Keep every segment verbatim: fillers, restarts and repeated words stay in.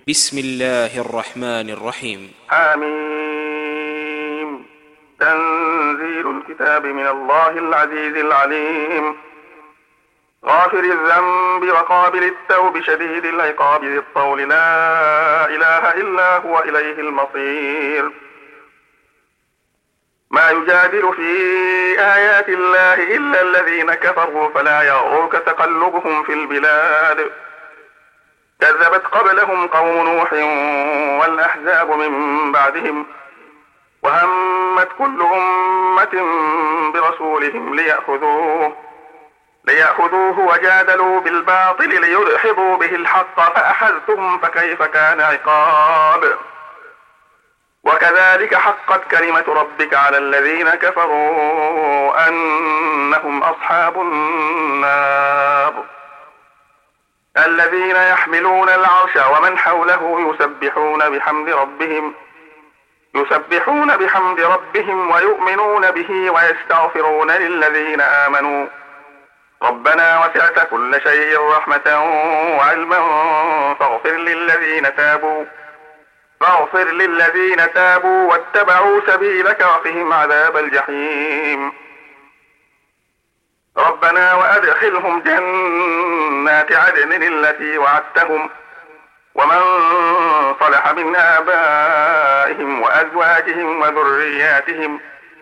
بسم الله الرحمن الرحيم. حميم. تنزيل الكتاب من الله العزيز العليم، غافر الذنب وقابل التوب شديد العقاب ذي الطول، لا إله إلا هو إليه المصير. ما يجادل في آيات الله إلا الذين كفروا فلا يغرك تقلبهم في البلاد. كذبت قبلهم قوم نوح والأحزاب من بعدهم، وهمت كل أمة برسولهم ليأخذوه ليأخذوه وجادلوا بالباطل ليدحضوا به الحق فأخذتهم فكيف كان عقاب. وكذلك حقت كلمة ربك على الذين كفروا أنهم أصحاب النار. الذين يحملون العرش ومن حوله يسبحون بحمد ربهم يسبحون بحمد ربهم ويؤمنون به ويستغفرون للذين آمنوا ربنا وسعت كل شيء رحمة وعلما فاغفر للذين تابوا فاغفر للذين تابوا واتبعوا سبيلك وقهم عذاب الجحيم. ربنا وأدخلهم جنات عدن التي وعدتهم ومن صلح من آبائهم وأزواجهم وذرياتهم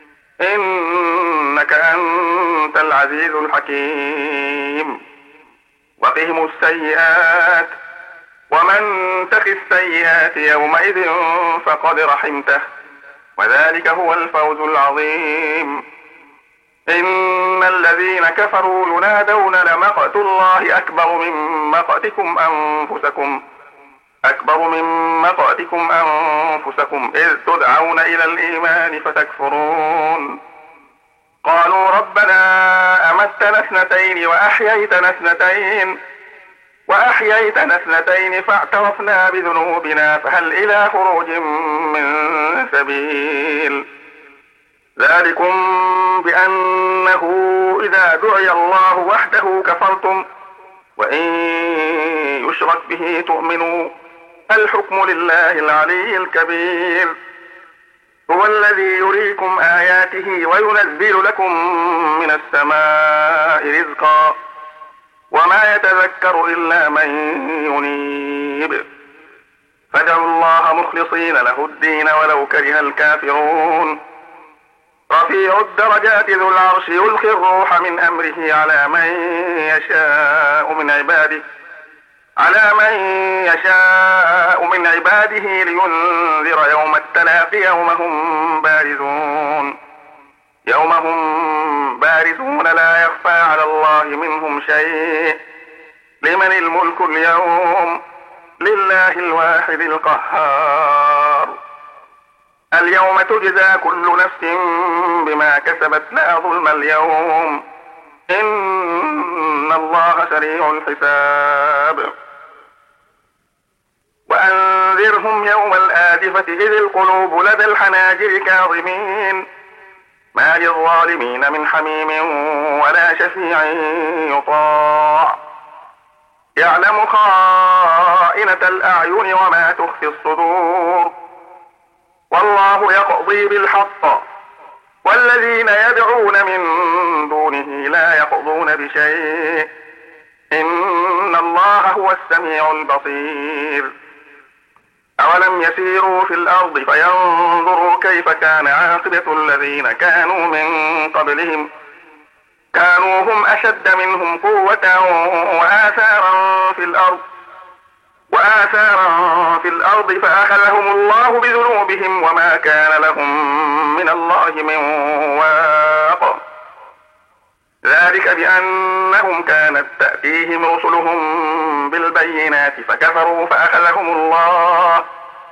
إنك أنت العزيز الحكيم. وقهم السيئات ومن تق السيئات يومئذ فقد رحمته وذلك هو الفوز العظيم. إن الذين كفروا ينادون لمقت الله أكبر من مقتكم أنفسكم أكبر من مقتكم أنفسكم إذ تدعون إلى الإيمان فتكفرون. قالوا ربنا أمتنا اثنتين وأحييتنا اثنتين وأحييتنا اثنتين فاعترفنا بذنوبنا فهل إلى خروج من سبيل. ذلكم بأنه إذا دعي الله وحده كفرتم وإن يشرك به تؤمنوا. الحكم لله العلي الكبير. هو الذي يريكم آياته وينزل لكم من السماء رزقا وما يتذكر إلا من ينيب. فادعوا الله مخلصين له الدين ولو كره الكافرون. رفيع الدرجات ذو العرش يلقي الروح من أمره على من يشاء من عباده على من يشاء من عباده لينذر يوم التلاق يوم هم بارزون يوم هم بارزون لا يخفى على الله منهم شيء. لمن الملك اليوم؟ لله الواحد القهار. اليوم تجزى كل نفس بما كسبت لا ظلم اليوم إن الله سريع الحساب. وأنذرهم يوم الآزفة إذ القلوب لدى الحناجر كاظمين ما للظالمين من حميم ولا شفيع يطاع. يعلم خائنة الأعين وما تخفي الصدور والله يقضي بالحق والذين يدعون من دونه لا يقضون بشيء إن الله هو السميع البصير. أولم يسيروا في الأرض فينظروا كيف كان عاقبة الذين كانوا من قبلهم كانوا هم أشد منهم قوة وآثارا في الأرض وآثارا في الأرض فأخذهم الله بذنوبهم وما كان لهم من الله من واق. ذلك بأنهم كانت تأتيهم رسلهم بالبينات فكفروا فأخذهم الله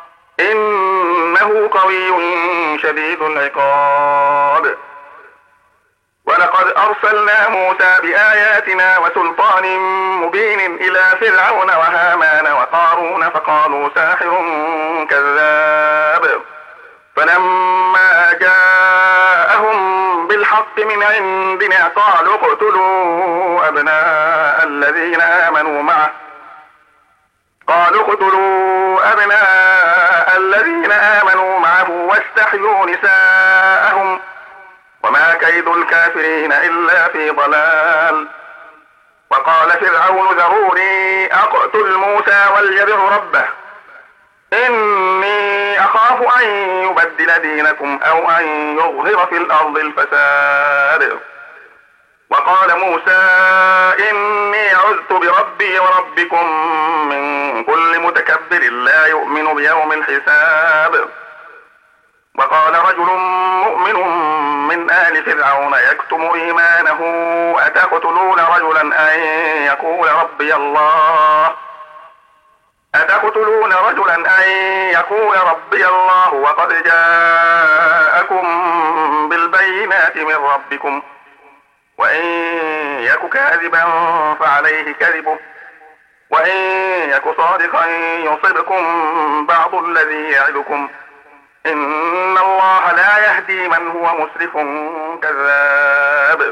إنه قوي شديد العقاب. ولقد أرسلنا موسى بآياتنا وسلطان مبين إلى فرعون وهامان وقارون فقالوا ساحر كذاب. فلما جاءهم بالحق من عندنا قالوا اقتلوا أبناء الذين آمنوا معه قالوا اقتلوا الكافرين إلا في ضلال. وقال فرعون ذروني أقتل موسى وليدع ربه إني أخاف أن يبدل دينكم أو أن يظهر في الأرض الفساد. وقال موسى إني عذت بربي وربكم من كل متكبر لا يؤمن بيوم الحساب. وقال رجل مؤمن من آل فرعون يكتم إيمانه أتقتلون رجلا أن يقول ربي الله أتقتلون رجلا أن يقول ربي الله وقد جاءكم بالبينات من ربكم وإن يك كاذبا فعليه كذبه وإن يك صادقا يصبكم بعض الذي يعدكم إن الله لا يهدي من هو مسرف كذاب.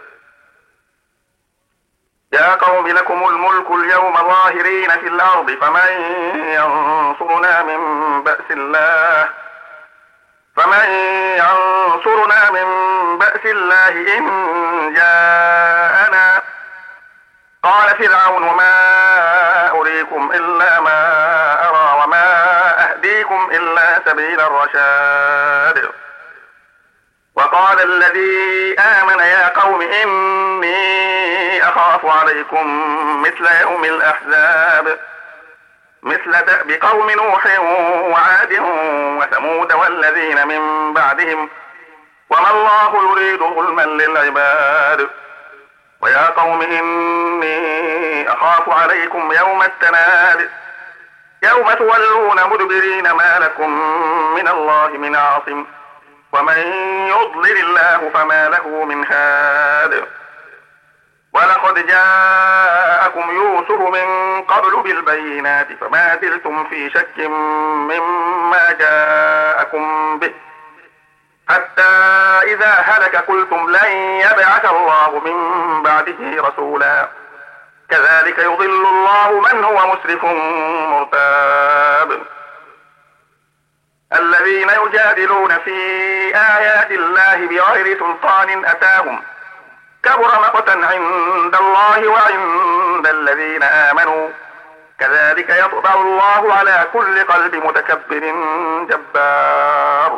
يا قوم لكم الملك اليوم ظاهرين في الأرض فمن ينصرنا من بأس الله فمن ينصرنا من بأس الله إن جاءنا. قال فرعون ما أريكم إلا ما أرى وما أهديكم إلا سبيل الرشاد. وقال الذي آمن يا قوم إني أخاف عليكم مثل يوم الأحزاب مثل دأب قوم نوح وعاد وثمود والذين من بعدهم وما الله يريد ظلما للعباد. ويا قوم إني أخاف عليكم يوم التناد يوم تولون مدبرين ما لكم من الله من عاصم ومن يضلل الله فما له من هاد. ولقد جاءكم يوسف من قبل بالبينات فما زلتم في شك مما جاءكم به حتى إذا هلك قلتم لن يبعث الله من بعده رسولا كذلك يضل الله من هو مسرف مرتاب. الذين يجادلون في آيات الله بغير سلطان أتاهم كبر مقتا عند الله وعند الذين آمنوا كذلك يطبع الله على كل قلب متكبر جبار.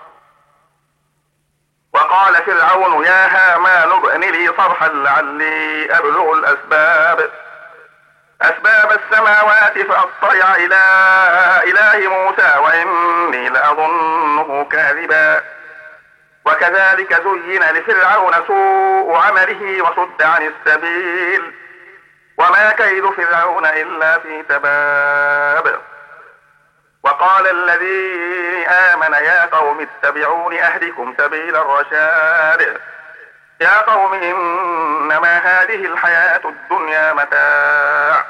وقال فرعون يا هامان ابن لي صرحا لعلي أبلغ الأسباب أسباب السماوات فأطلع إلى إله موسى وإني لأظنه كاذبا. وكذلك زين لفرعون سوء عمله وصد عن السبيل وما كيد فرعون إلا في تباب. وقال الذي آمن يا قوم اتبعون أهدكم سبيل الرشاد. يا قوم إنما هذه الحياة الدنيا متاع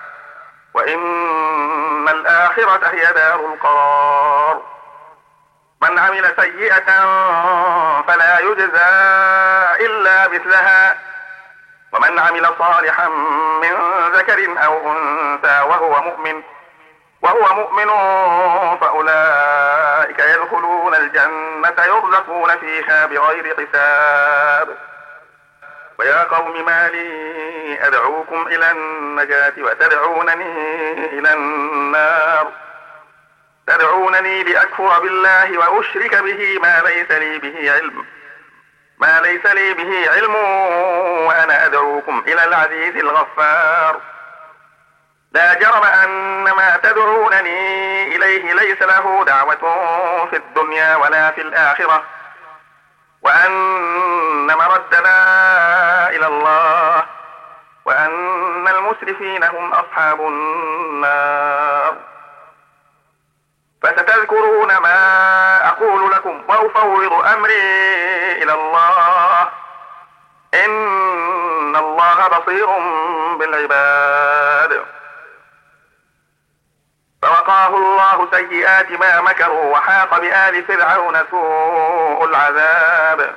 وإن الآخرة هي دار القرار. من عمل سيئة فلا يجزى إلا مثلها ومن عمل صالحا من ذكر أو أنثى وهو مؤمن وهو مؤمن فأولئك يدخلون الجنة يرزقون فيها بغير حساب. ويا قوم ما لي أدعوكم إلى النجاة وتدعونني إلى النار تدعونني لأكفر بالله وأشرك به ما ليس لي به علم ما ليس لي به علم وأنا أدعوكم إلى العزيز الغفار. لا جرم أن ما تدعونني إليه ليس له دعوة في الدنيا ولا في الآخرة وأن مردنا إلى الله وأن المسرفين هم أصحاب النار. فستذكرون ما أقول لكم وأفوض أمري إلى الله إن الله بصير بالعباد. فوقاه الله سيئات ما مكروا وحاق بآل فرعون سوء العذاب.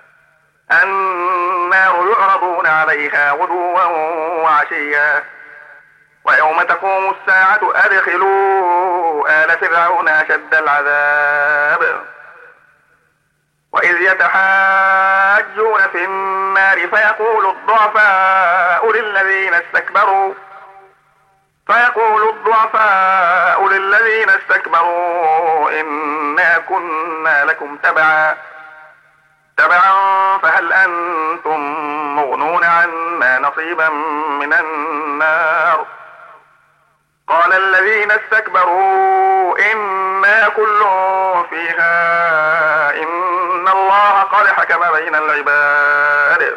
النار يعرضون عليها غدوا وعشيا ويوم تقوم الساعة أدخلوا آل فرعون أشد العذاب. وإذ يتحاجون في النار فيقول الضعفاء للذين استكبروا فيقول الضعفاء للذين استكبروا إنا كنا لكم تبعا تبعا فهل أنتم مغنون عنا نصيبا من النار قال الذين استكبروا إنا كل فيها إن الله قد حكم بين العباد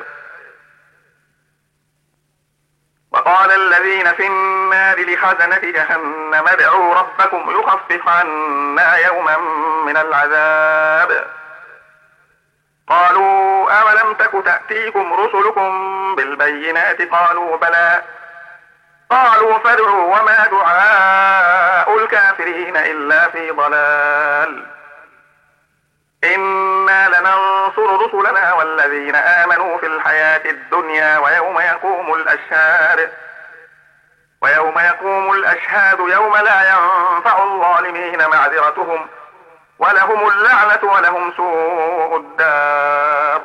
وقال الذين في النار لخزنة جهنم ادعوا ربكم يخفف عنا يوما من العذاب قالوا أولم تك تأتيكم رسلكم بالبينات قالوا بلى قالوا فادعوا وما دعاء الكافرين إلا في ضلال إنا لننصر رسلنا والذين آمنوا في الحياة الدنيا ويوم يقوم الأشهاد ويوم يقوم الأشهاد يوم لا ينفع الظالمين معذرتهم ولهم اللعنة ولهم سوء الدار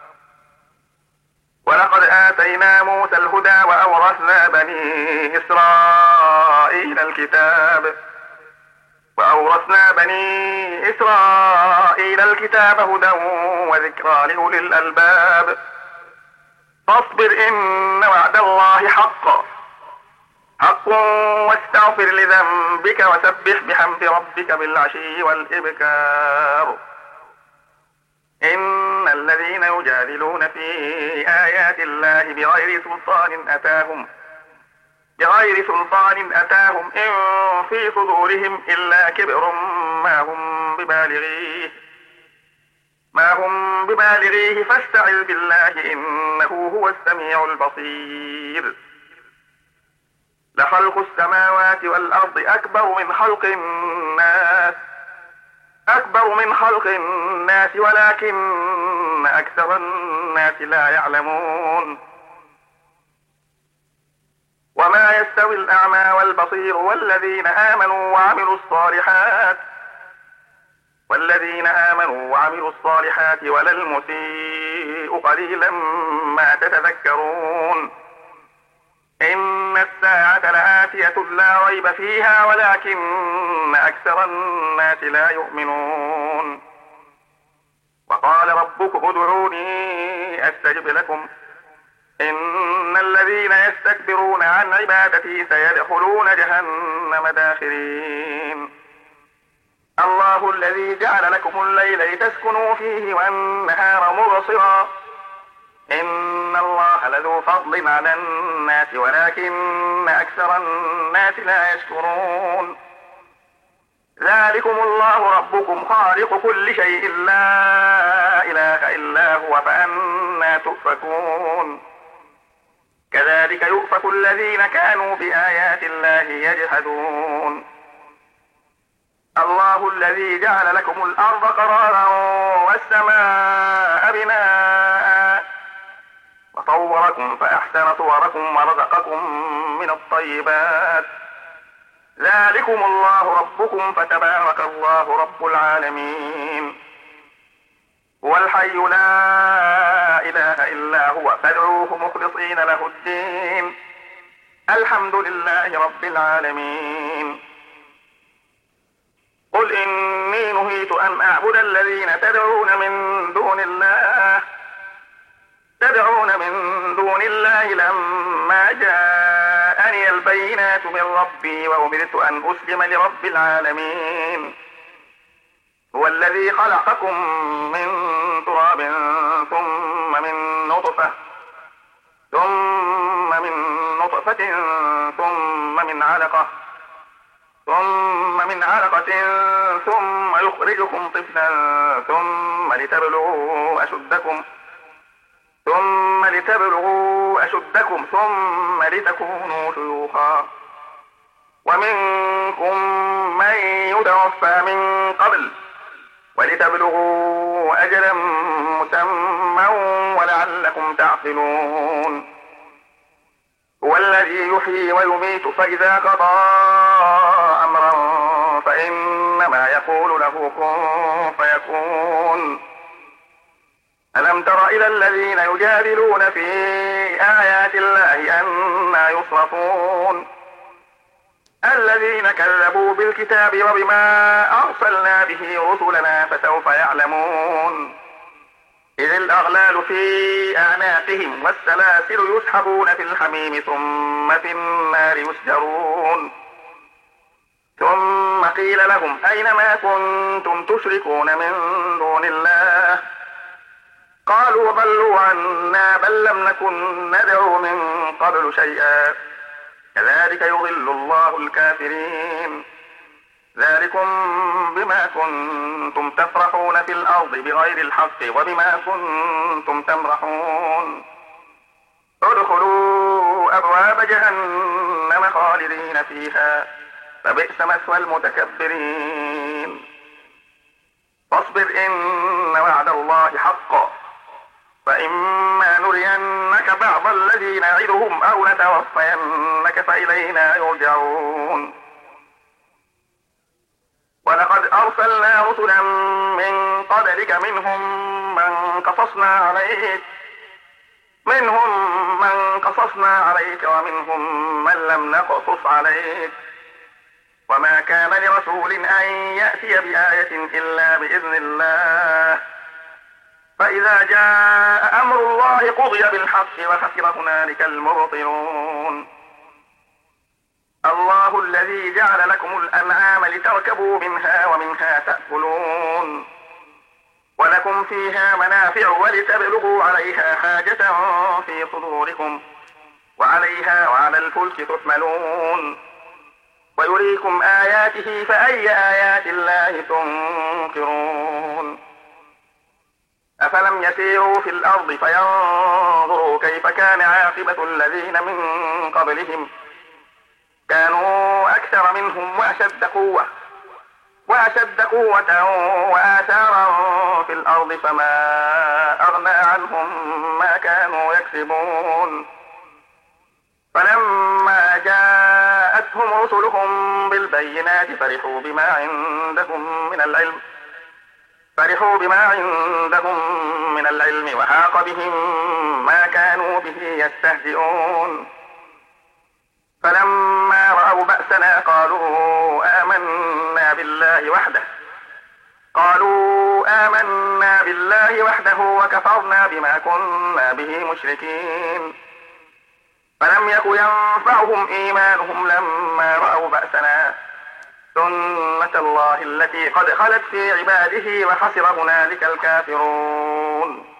ولقد آتينا موسى الهدى وأورثنا بني إسرائيل الكتاب وأورثنا بني إسرائيل الكتاب هدى وذكرى لأولي الألباب فاصبر إن وعد الله حق حق واستغفر لذنبك وسبح بحمد ربك بالعشي والإبكار إن الذين يجادلون في آيات الله بغير سلطان أتاهم بغير سلطان أتاهم إن في صدورهم إلا كبر ما هم ببالغيه ما هم ببالغيه فاستعذ بالله إنه هو السميع البصير لخلق السماوات والأرض أكبر من خلق الناس أكبر من خلق الناس ولكن أكثر الناس لا يعلمون وما يستوي الأعمى والبصير والذين آمنوا وعملوا الصالحات والذين آمنوا وعملوا الصالحات ولا المسيء قليلا ما تتذكرون إن الساعة لآتية لا ريب فيها ولكن أكثر الناس لا يؤمنون وقال ربكم ادعوني أستجب لكم إن الذين يستكبرون عن عبادتي سيدخلون جهنم داخرين الله الذي جعل لكم الليل لتسكنوا فيه والنهار مبصرا إن الله لذو فضل على الناس ولكن أكثر الناس لا يشكرون ذلكم الله ربكم خالق كل شيء لا إله إلا هو فأنى تؤفكون كذلك يؤفك الذين كانوا بآيات الله يجحدون الله الذي جعل لكم الأرض قرارا والسماء بناء وصوركم فأحسن صوركم ورزقكم من الطيبات ذلكم الله ربكم فتبارك الله رب العالمين هو الحي لا إله إلا هو فادعوه مخلصين له الدين الحمد لله رب العالمين قل إني نهيت أن أعبد الذين تدعون من دون الله تدعون من دون الله لما جاءني البينات من ربي وأمرت أن أسلم لرب العالمين هو الذي خلقكم من تراب ثم من نطفة ثم من نطفة ثم من علقة ثم من علقة ثم يخرجكم طفلا ثم لتبلغوا أشدكم ثم لتبلغوا أشدكم ثم لتكونوا شيوخا ومنكم من يتوفى من قبل ولتبلغوا أجلا مسمى ولعلكم تعقلون هو الذي يحيي ويميت فإذا قضى أمرا فإنما يقول له كن فيكون ألم تر إلى الذين يجادلون في آيات الله أنى يصرفون الذين كذبوا بالكتاب وبما أرسلنا به رسلنا فسوف يعلمون إذ الأغلال في أعناقهم والسلاسل يسحبون في الحميم ثم في النار يسجرون ثم قيل لهم أين ما كنتم تشركون من دون الله قالوا ضلوا عنا بل لم نكن ندعو من قبل شيئا كذلك يضل الله الكافرين ذلكم بما كنتم تفرحون في الأرض بغير الحق وبما كنتم تمرحون ادخلوا أبواب جهنم خالدين فيها فبئس مثوى المتكبرين فاصبر إن وعد الله حق فإما نرينك بعض الذي نعدهم أو نتوفينك فإلينا يرجعون ولقد أرسلنا رسلا من قبلك منهم من قصصنا عليك منهم من قصصنا عليك ومنهم من لم نقصص عليك وما كان لرسول أن يأتي بآية إلا بإذن الله فإذا جاء أمر الله قضي بالحق وخسر هنالك المبطلون الله الذي جعل لكم الأنعام لتركبوا منها ومنها تأكلون ولكم فيها منافع ولتبلغوا عليها حاجة في صدوركم وعليها وعلى الفلك تحملون ويريكم آياته فأي آيات الله تنكرون أفلم يسيروا في الأرض فينظروا كيف كان عاقبة الذين من قبلهم كانوا أكثر منهم وأشد قوة وأشد قوة وآثارا في الأرض فما أغنى عنهم ما كانوا يكسبون فلما جاءتهم رسلهم بالبينات فرحوا بما عندهم من العلم فرحوا بما عندهم من العلم وحاق بهم ما كانوا به يستهزئون فلما رأوا بأسنا قالوا آمنا بالله وحده قالوا آمنا بالله وحده وكفرنا بما كنا به مشركين فلم يك ينفعهم إيمانهم لما رأوا بأسنا سنة الله التي قد خلت في عباده وخسر هنالك الكافرون